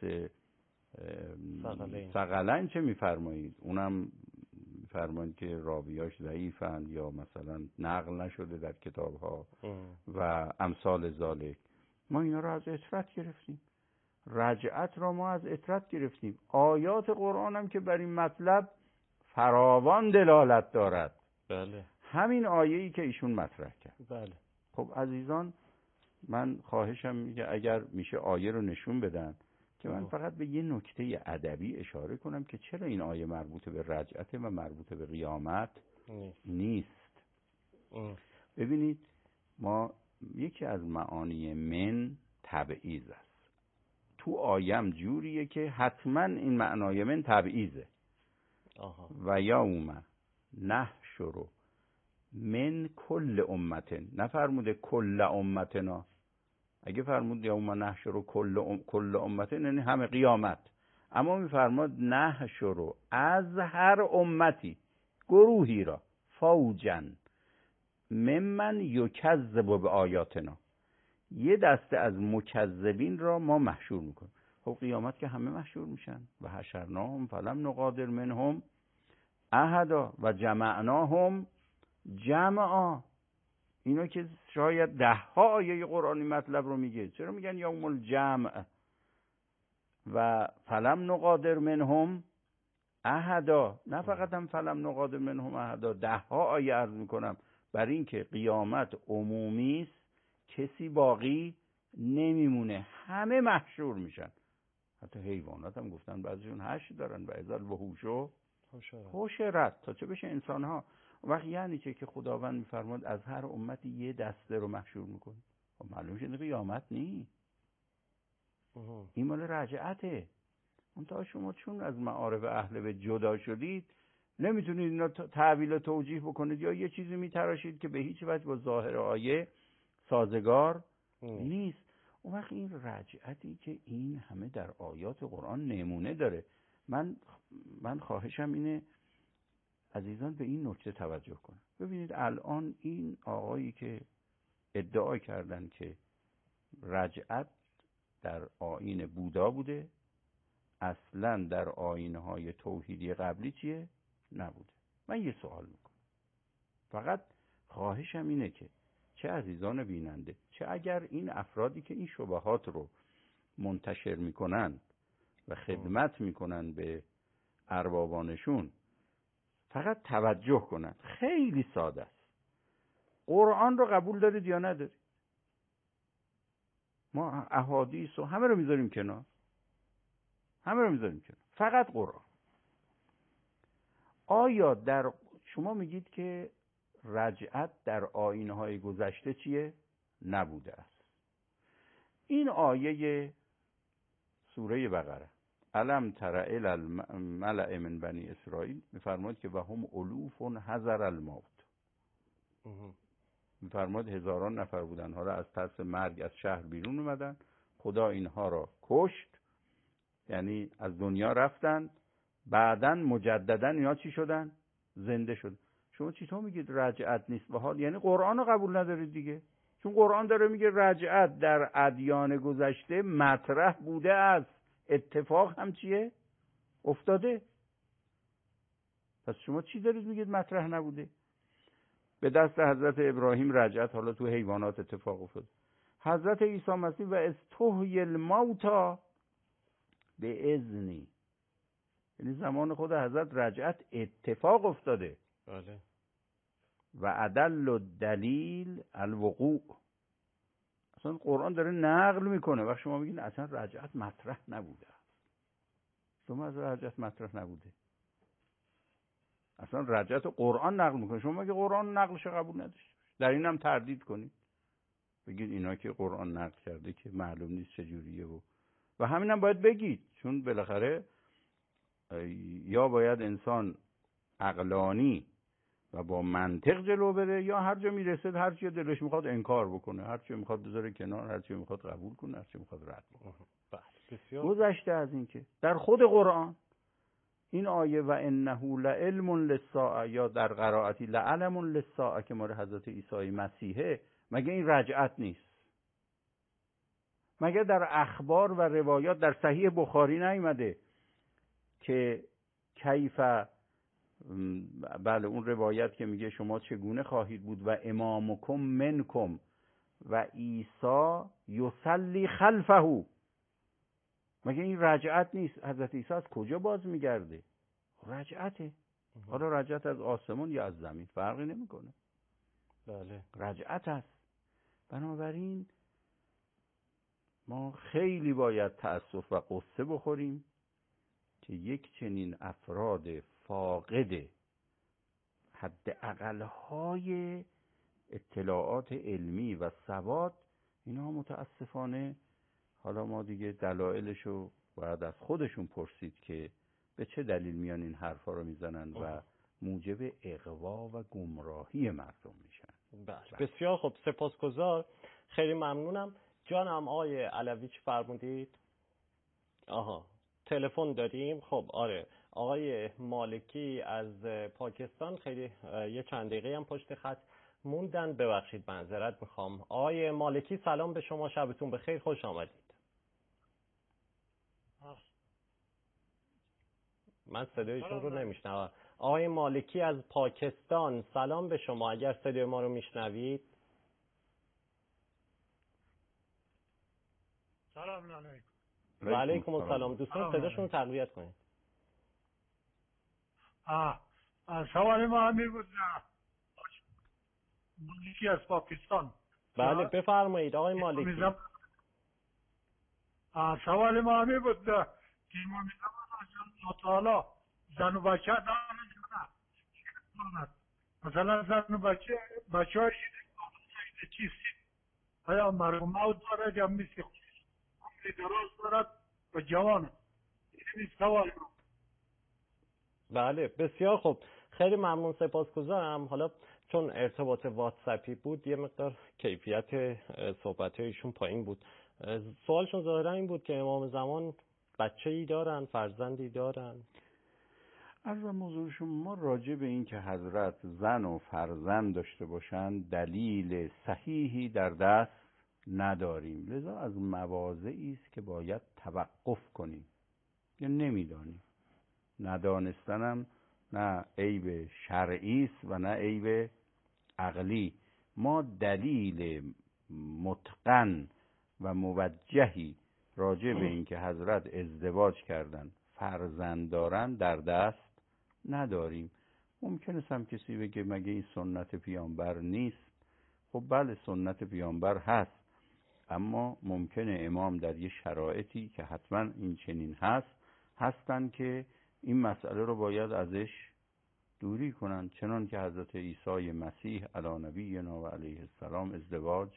ثقلین چه میفرمایید؟ اونم میفرمایید که راویاش ضعیفند یا مثلا نقل نشده در کتاب ها و امثال ذالک. ما اینا رو از اطرت گرفتیم، رجعت را ما از اطرت گرفتیم. آیات قرآن هم که بر این مطلب فراوان دلالت دارد. بله. همین آیه‌ای که ایشون مطرح کرد. بله. خب عزیزان، من خواهشم میگه اگر میشه آیه رو نشون بدن که من فقط به یه نکته ادبی اشاره کنم که چرا این آیه مربوط به رجعت و مربوط به قیامت نیست, نیست. ببینید، ما یکی از معانی من تبعیض است. تو آیم جوریه که حتما این معنای من تبعیضه. آها. و یوم نحشر من کل امتن، نفرموده کل امتنا. اگه فرمود یوم نحشر کل ام کل امتن یعنی همه قیامت، اما میفرماد نحشر از هر امتی گروهی را فوجن ممن یکذب به آیاتنا، یه دسته از مکذبین را ما محشور میکنیم. خب قیامت که همه محشور میشن. و حشرناهم فلم نقادر منهم احدا و جمعناهم جمعا. اینا که شاید ده ها آیه قرآنی مطلب رو میگه، چرا میگن یوم الجمع؟ و فلم نقادر منهم احدا، نه فقط هم فلم نقادر منهم احدا، ده ها آیه عرض میکنم بر این که قیامت عمومی است، کسی باقی نمیمونه، همه محشور میشن. حتی حیوانات هم گفتن بعضیشون هشت دارن و ازل وحوشو حشرت، تا چه بشه انسان ها. وقت یعنی چه که خداوند میفرماد از هر امتی یه دسته رو محشور میکنه. خب معلوم شده قیامت نی، این مال رجعته. منتها شما چون از معارف اهل بیت جدا شدید، نمیتونید اینا تعویل و توجیه بکنید یا یه چیزی میتراشید که به هیچ وجه با ظاهر آیه سازگار نیست. اون وقت این رجعتی که این همه در آیات قرآن نمونه داره، من من خواهشم اینه عزیزان به این نکته توجه کنن. ببینید الان این آقایی که ادعا کردن که رجعت در آیین بودا بوده، اصلا در آیین‌های توحیدی قبلی چیه؟ نبوده. من یه سوال میکنم، فقط خواهشم اینه که چه عزیزان بیننده، چه اگر این افرادی که این شبهات رو منتشر میکنن و خدمت میکنن به اربابانشون، فقط توجه کنن. خیلی ساده است. قرآن رو قبول دارید یا ندارید؟ ما احادیث و همه رو میذاریم کنار، همه رو میذاریم کنار، فقط قرآن. آیا در شما میگید که رجعت در آیین‌های گذشته چیه؟ نبوده است. این آیه سوره بقره، الم تر الی الملأ من بنی اسرائیل، میفرماید که و هم الوف حذر الموت، میفرماید هزاران نفر بودن، ها را از ترس مرگ از شهر بیرون اومدن، خدا اینها را کشت، یعنی از دنیا رفتن، بعداً مجدداً اینا چی شدن؟ زنده شد. شما چطور میگید رجعت نیست به حال؟ یعنی قرآن رو قبول ندارید دیگه، چون قرآن داره میگه رجعت در ادیان گذشته مطرح بوده است، اتفاق هم چیه؟ افتاده. پس شما چی دارید میگید مطرح نبوده؟ به دست حضرت ابراهیم رجعت حالا تو حیوانات اتفاق افتاد. حضرت عیسی مسیح و استحیی الموتی به اذنی، یعنی زمان خود حضرت رجعت اتفاق افتاده. بله. و ادل الدلیل الوقوع، اصلا قرآن داره نقل میکنه. وقت شما میگین اصلا رجعت مطرح نبوده، شما از رجعت مطرح نبوده، اصلا رجعت قرآن نقل میکنه، شما میگه قرآن نقلش قبول نداشت، در این هم تردید کنید، بگید اینا که قرآن نقل کرده که معلوم نیست چجوریه و و همین هم باید بگید، چون بالاخره یا باید انسان عقلانی و با منطق جلو بره، یا هر جا میرسه هر چی دلش میخواد انکار بکنه، هر چی میخواد بذاره کنار، هر چی میخواد قبول کنه، هر چی میخواد رد بکنه. بسیار گذشته از این که در خود قرآن این آیه و انه لعلم للساعه یا در قرائتی لعلم للساعه که مال حضرت عیسی مسیحه، مگه این رجعت نیست؟ مگه در اخبار و روایات در صحیح بخاری نیامده که کیف، بله اون روایت که میگه شما چگونه خواهید بود و امامکم منکم و عیسی یصلی خلفه، مگه این رجعت نیست؟ حضرت عیسی از کجا باز میگرده؟ رجعته. حالا رجعت از آسمان یا از زمین فرقی نمیکنه، بله رجعت است. بنابراین ما خیلی باید تأسف و قصه بخوریم که یک چنین افراد فاقد حد اقلهای اطلاعات علمی و سواد، اینا متاسفانه، حالا ما دیگه دلایلشو باید از خودشون پرسید که به چه دلیل میان این حرفا رو میزنن و موجب اغوا و گمراهی مردم میشن. بله بسیار خب، سپاسگزار، خیلی ممنونم. جانم آقای علوی چی فرمودید؟ آها تلفن داریم. خب آره، آقای مالکی از پاکستان خیلی یه چند دقیقه هم پشت خط موندن، ببخشید معذرت میخوام. آقای مالکی سلام به شما، شبتون بخیر، خوش آمدید. من صدایشون رو نمیشنوم. آقای مالکی از پاکستان سلام به شما، اگر صدای ما رو میشنوید. سلام علیکم. و علیکم السلام. دوستان صداشون رو تقویت کنید. آه سوال ما همین بود، مالکی از پاکستان. بله بفرمایید آقای مالکی. سوال ما همین بود که ما میگم الله تعالی زن و بچه دارن، مثلا زن و بچه بچه های چیستی آیا مرگو موت دارد یا میسی عمر دراز دارد و جوان؟ این سوال. بله بسیار خوب، خیلی ممنون، سپاسگزارم. حالا چون ارتباط واتساپی بود یه مقدار کیفیت صحبت‌هایشون پایین بود. سوالشون ظاهرا این بود که امام زمان بچه‌ای دارن، فرزندی دارن. عرضم حضور شما، راجع به این که حضرت زن و فرزند داشته باشن دلیل صحیحی در دست نداریم، لذا از مواضعی است که باید توقف کنیم یا نمیدانیم. ندانستنم نه عیب شرعی است و نه عیب عقلی. ما دلیل متقن و موجهی راجع به این که حضرت ازدواج کردن، فرزند دارن در دست نداریم. ممکنه هم کسی بگه مگه این سنت پیامبر نیست؟ خب بله سنت پیامبر هست، اما ممکنه امام در یه شرایطی که حتما این چنین هست هستن که این مسئله رو باید ازش دوری کنن، چنان که حضرت عیسی مسیح علی نبینا و علیه السلام ازدواج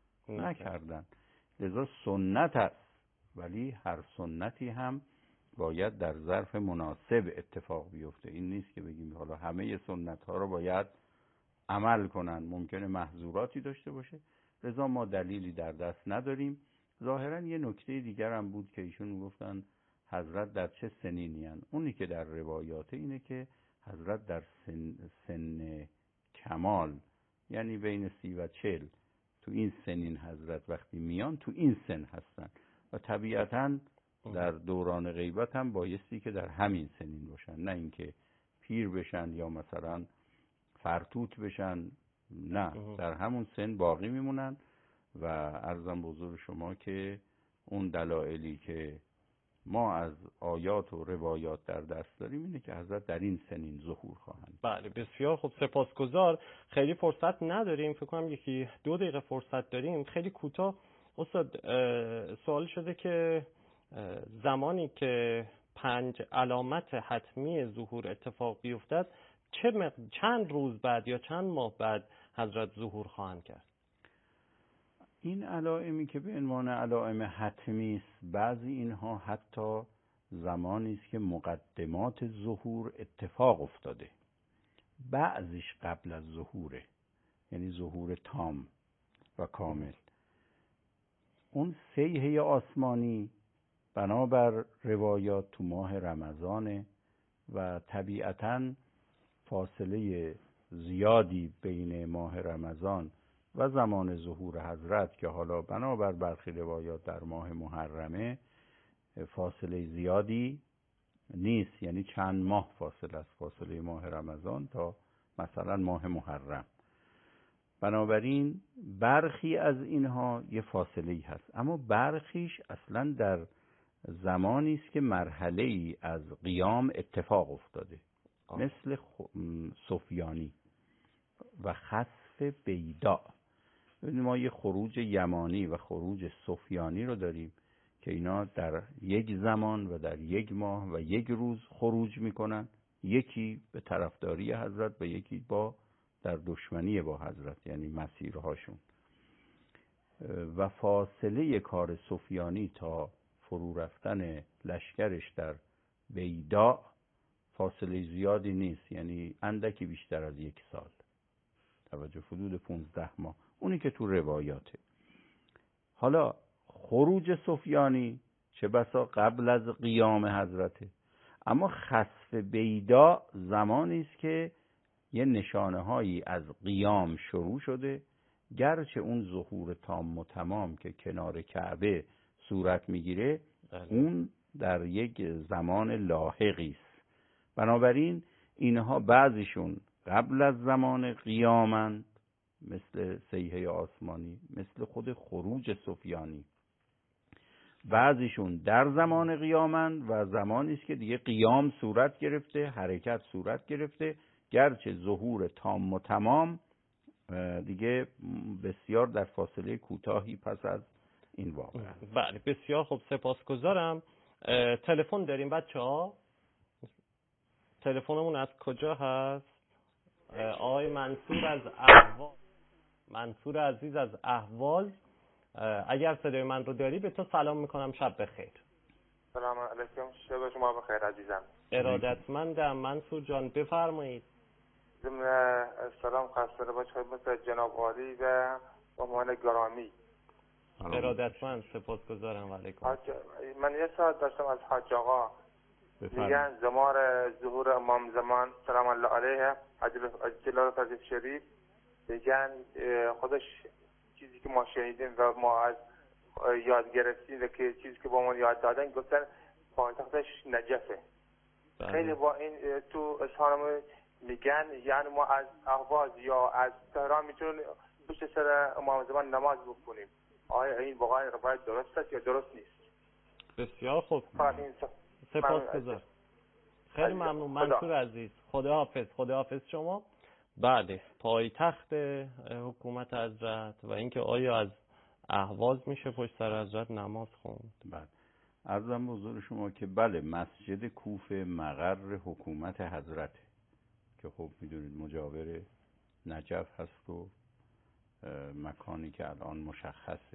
نکردن. لذا سنت است، ولی هر سنتی هم باید در ظرف مناسب اتفاق بیفته. این نیست که بگیم حالا همه سنت ها رو باید عمل کنن، ممکنه محظوراتی داشته باشه. لذا ما دلیلی در دست نداریم. ظاهرا یه نکته دیگر هم بود که ایشون گفتن حضرت در چه سنینی هن. اونی که در روایات اینه که حضرت در سن, سن کمال، یعنی بین سی و چل، تو این سنین حضرت وقتی میان تو این سن هستن و طبیعتاً در دوران غیبت هم بایستی که در همین سنین باشن، نه اینکه پیر بشن یا مثلا فرتوت بشن، نه در همون سن باقی میمونن. و عرضم به حضور شما که اون دلایلی که ما از آیات و روایات در دست داریم اینه که حضرت در این سنین ظهور خواهند. بله بسیار خوب، سپاسگزار. خیلی فرصت نداریم، فکر کنم یکی دو دقیقه فرصت داریم. خیلی کوتاه استاد، سوال شده که زمانی که پنج علامت حتمی ظهور اتفاق بیفتد چه مق... چند روز بعد یا چند ماه بعد حضرت ظهور خواهند کرد؟ این علائمی که به عنوان علائم حتمی است، بعضی اینها حتی زمانی است که مقدمات ظهور اتفاق افتاده. بعضیش قبل از ظهوره، یعنی ظهور تام و کامل. اون سیحه آسمانی بنابر روایات تو ماه رمضانه و طبیعتاً فاصله زیادی بین ماه رمضان و زمان ظهور حضرت که حالا بنابر برخی روایات در ماه محرمه فاصله زیادی نیست، یعنی چند ماه فاصله است، فاصله ماه رمضان تا مثلا ماه محرم. بنابراین برخی از اینها یه فاصله‌ای هست، اما برخیش اصلا در زمانی است که مرحله‌ای از قیام اتفاق افتاده، آه. مثل سفیانی و خسف بیدا. ببینید ما یه خروج یمانی و خروج سفیانی رو داریم که اینا در یک زمان و در یک ماه و یک روز خروج میکنن، یکی به طرفداری حضرت و یکی با در دشمنی با حضرت، یعنی مسیرهاشون. و فاصله کار سفیانی تا فرو رفتن لشکرش در بیدا فاصله زیادی نیست، یعنی اندکی بیشتر از یک سال، توجه حدود پونزده ماه، اونی که تو روایاته. حالا خروج سفیانی چه بسا قبل از قیام حضرته، اما خسف بیدا زمانی است که یه نشانه هایی از قیام شروع شده، گرچه اون ظهور تام و تمام که کنار کعبه صورت میگیره اون در یک زمان لاحقی است. بنابراین اینها بعضیشون قبل از زمان قیامند مثل سیحه آسمانی، مثل خود خروج سفیانی، بعضیشون در زمان قیامند و زمانی است که دیگه قیام صورت گرفته، حرکت صورت گرفته، گرچه ظهور تام و تمام دیگه بسیار در فاصله کوتاهی پس از این واقعه. بله بسیار خوب، سپاسگزارم. تلفن داریم بچه‌ها؟ تلفنمون از کجا هست؟ آقای منصور از اهواز. منصور عزیز از اهواز، اگر صدای من رو داری به تو سلام میکنم، شب بخیر. سلام علیکم، شب شما بخیر عزیزم. ارادتمندم منصور جان، بفرمایید. ضمن سلام خاصه باشه خدمت جناب عالی و مهمان گرامی. ارادتمند، سپاسگزارم. و علیکم. من یه سوال داشتم از حاج آقا. میگن زمان ظهور امام زمان سلام الله علیه عجل فرج شریف، میگن خودش چیزی که ما شنیدیم و ما از یاد گرفتیم و که چیزی که با ما یاد دادن گفتن پایتختش نجفه. خیلی با این تو اصحابم میگن یعنی ما از اهواز یا از تهران میتونیم پشت سر امام زمان نماز بخونیم. آیا این واقعا روایت درست است یا درست نیست؟ بسیار خوب، سپاسگزارم. خیلی ممنون منصور عزیز، خدا حافظ. خدا حافظ شما. بله، پایتخت حکومت حضرت و اینکه آیا از اهواز میشه پشت سر حضرت نماز خوند. بله، عرضم به حضور شما که بله مسجد کوفه مقر حکومت حضرت که خب میدونید مجاور نجف هست و مکانی که الان مشخصه.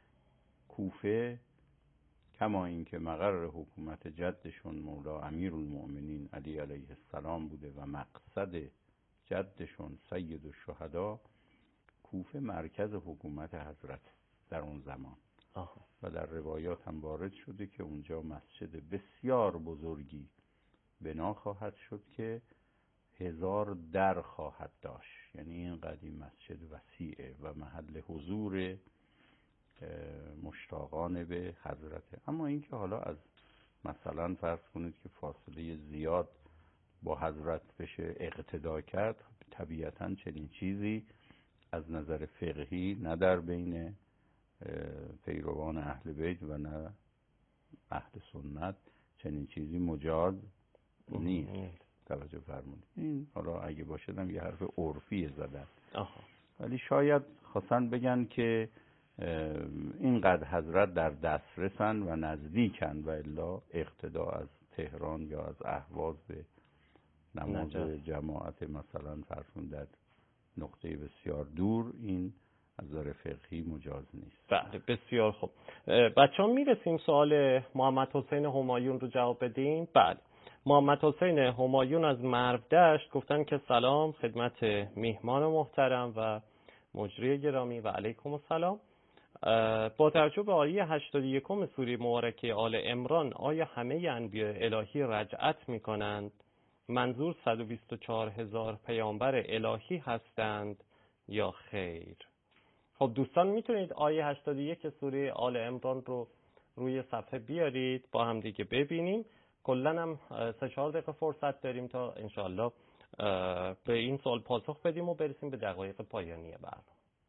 کوفه کما اینکه مقر حکومت جدشون مولا امیرالمؤمنین علی علیه السلام بوده و مقصد جدشون سید الشهدا، کوفه مرکز حکومت حضرت در اون زمان. آه. و در روایات هم وارد شده که اونجا مسجد بسیار بزرگی بنا خواهد شد که هزار در خواهد داشت، یعنی این قدیم مسجد وسیعه و محل حضور مشتاقان به حضرته. اما اینکه حالا از مثلا فرض کنید که فاصله زیاد با حضرت بشه اقتدا کرد، طبیعتاً چنین چیزی از نظر فقهی نه در بین پیروان اهل بیت و نه اهل سنت چنین چیزی مجاز نیست. توجه فرمودید. این حالا اگه باشدم یه حرف عرفی زدن، ولی شاید خواستن بگن که اینقدر حضرت در دسترسن و نزدیکن و الا اقتدا از تهران یا از اهواز به نماز جماعت مثلا فرسون در نقطه بسیار دور این از نظر فقهی مجاز نیست. بله بسیار خوب. بچه ها میرسیم سوال محمد حسین همایون رو جواب بدیم. بله محمد حسین همایون از مرودشت گفتن که سلام خدمت میهمان محترم و مجری گرامی و علیکم السلام. با توجه به آیه هشتاد و یک سوره مبارکه آل عمران، آیا همه انبیاء الهی رجعت میکنند؟ منظور صد و بیست و چهار هزار پیامبر الهی هستند یا خیر؟ خب دوستان میتونید آیه هشتاد و یک سوره آل عمران رو روی صفحه بیارید با هم دیگه ببینیم. کلا هم سه چهار دقیقه فرصت داریم تا انشاءالله به این سوال پاسخ بدیم و برسیم به دقایق پایانی برنامه.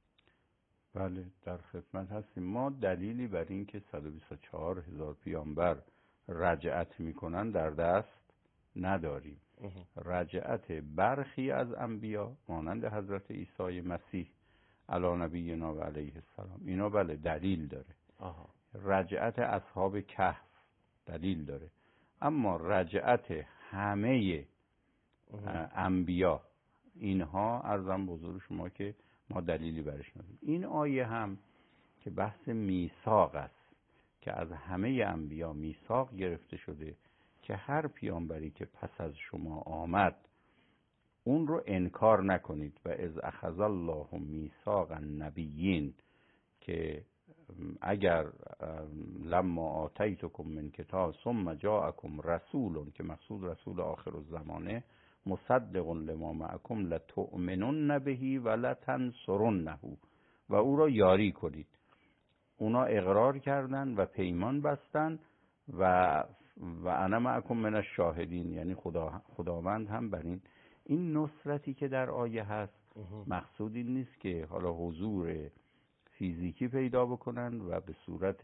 بله در خدمت هستیم. ما دلیلی بر این که صد و بیست و چهار هزار پیامبر رجعت میکنن در دست نداریم. رجعت برخی از انبیا مانند حضرت عیسی مسیح علی نبینا و علیه السلام اینا بله دلیل داره. آها. رجعت اصحاب کهف دلیل داره، اما رجعت همه انبیا اینها عرضم بزرگ شما که ما دلیلی برش نداریم. این آیه هم که بحث میثاق است که از همه انبیا میثاق گرفته شده که هر پیامبری که پس از شما آمد اون رو انکار نکنید و اذ اخذ الله میثاق النبیین، که اگر لما آتیتکم من کتاب ثم جاءکم رسول، که مقصود رسول آخر الزمانه، مصدق لما معکم لتؤمنن به و لتنصرنه، و او را یاری کنید. اونا اقرار کردن و پیمان بستن و و انا معکم من الشاهدین، یعنی خدا خداوند هم بر این این نصرتی که در آیه هست مقصود این نیست که حالا حضور فیزیکی پیدا بکنن و به صورت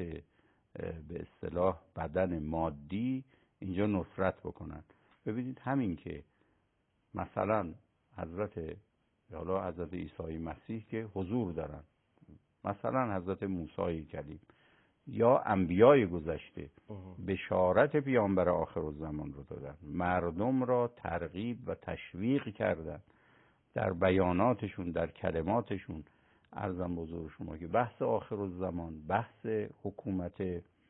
به اصطلاح بدن مادی اینجا نصرت بکنن. ببینید همین که مثلا حضرت حالا حضرت عیسی مسیح که حضور دارن، مثلا حضرت موسی کلیم یا انبیای گذشته بشارت پیامبر آخر الزمان رو دادن، مردم را ترغیب و تشویق کردن در بیاناتشون در کلماتشون. عرضم بزرگ شما که بحث آخر الزمان، بحث حکومت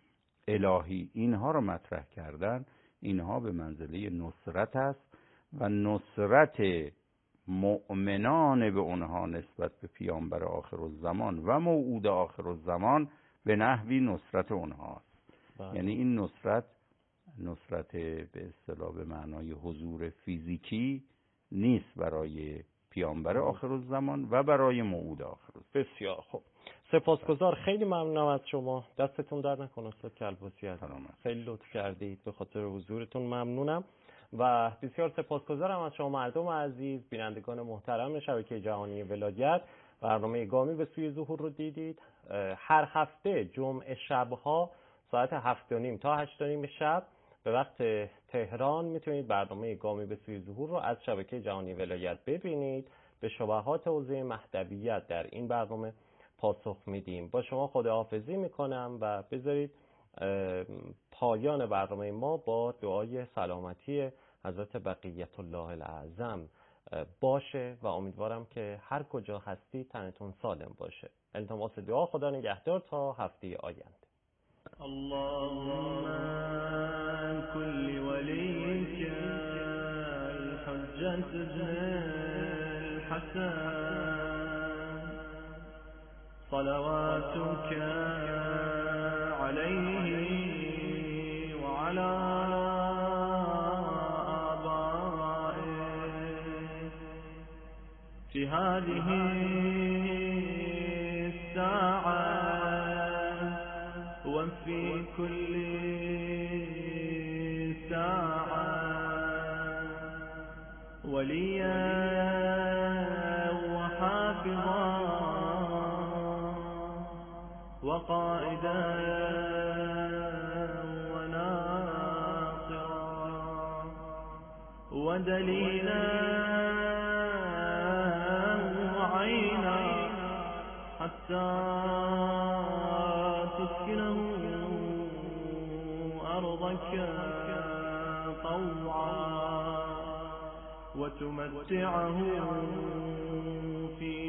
الهی، اینها رو مطرح کردن، اینها به منزله نصرت است و نصرت مؤمنان به اونها نسبت به پیامبر آخر الزمان و موعود آخر الزمان به نحوی نصرت اونهاست. یعنی این نصرت نصرت به اصطلاح به معنای حضور فیزیکی نیست برای پیامبر آخر الزمان و برای موعود آخر الزمان. بسیار خوب، سپاسگزار، خیلی ممنونم از شما. دستتون در نکنه استاد کلباسی عزیز، خیلی لطف کردید، به خاطر حضورتون ممنونم و بسیار سپاسگزارم از شما مردم عزیز، بینندگان محترم شبکه جهانی ولایت. برنامه گامی به سوی ظهور رو دیدید. هر هفته جمعه شبها ساعت هفت و نیم تا هشت و نیم شب به وقت تهران میتونید برنامه گامی به سوی ظهور رو از شبکه جهانی ولایت ببینید. به شبهات حوزه مهدویت در این برنامه پاسخ میدیم. با شما خداحافظی میکنم و بذارید پایان برنامه ما با دعای سلامتی حضرت بقیت الله الاعظم باشه و امیدوارم که هر کجا هستی تنتون سالم باشه. التماس دعا، خدا نگهدار تا هفته آینده. اللهم كل وليك الحجة الحسن صلواتك عليه وعلى آبائه في هذه الساعة وفي كل ساعة وليا وحافظا وقائدا وناصرا ودليلا وعينا حتى تسكنه أرضك طوعا وتمتعه فيها